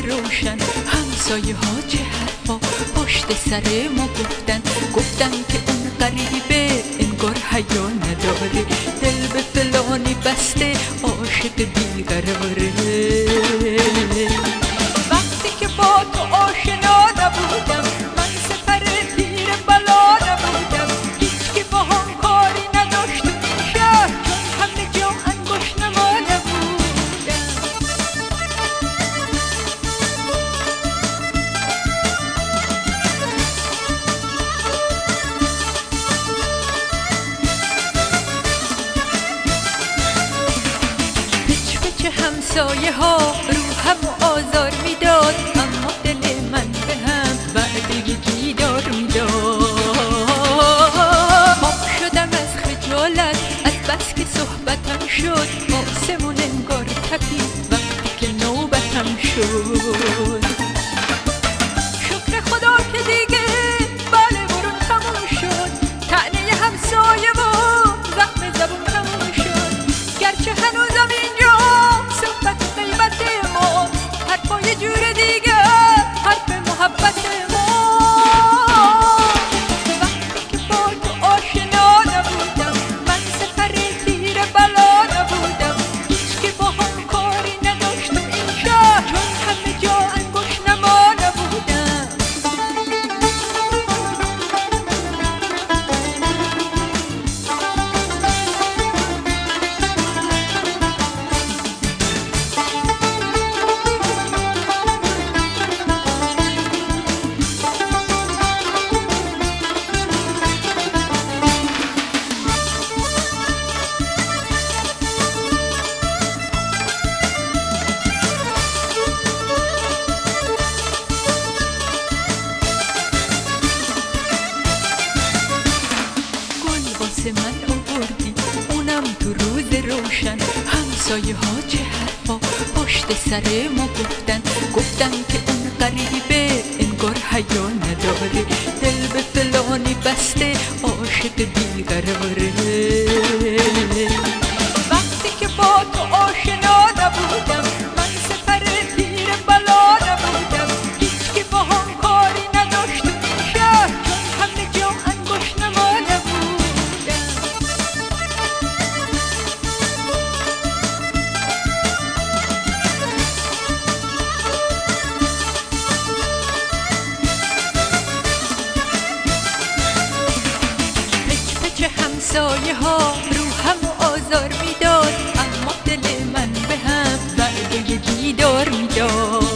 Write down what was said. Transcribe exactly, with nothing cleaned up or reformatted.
روشن. همسایه ها چه حرفا پشت سر ما گفتن، گفتن که اون غریبه انگار حیا نداره، دل به فلانی بسته عاشق بیقراره. وقتی که با تو آشنا نبودم، من سپر پیر بلا نبودم، هیچ که با هم کاری نداشت تو این شهر، چون همه جا انگوش نما نبودم. پچ پچ همسایه ها روحم و آزار میداد، اما دل من به هم وعده دیدار میداد. پاک شدم از خجالت از بس که صحبتم شد، آسمون انگار تپید وقتی که نوبتم شد. شکر خدا که دیگه بله برون تموم شد، طعنه همسایه و زخم زبون تموم شد. گرچه هنوزم اینجا صحبت غیبت ما، حرفا یه جور دیگه حرف محبت ما. وقتی که با تو آشنا نبودم، من سپر تیر بلا نبودم، هیچ که با هم کاری نداشت تو این شهر، چون همه جا انگوش نما نبودم. من آوردی اونم تو روز روشن. همسایه ها چه حرفا پشت سر ما گفتن، گفتن که اون غریبه انگار حیا نداره، دل به فلانی بسته عاشق بیقراره. وقتی که با تو آشنا نبودم، من سپر پیر بلا نبودم، هیچ که با هم کاری نداشت تو این شهر، چون همه جا انگوش نما نبودم. همسایه ها روحم و آزار میداد، اما دل من به هم وعده دیدار میداد.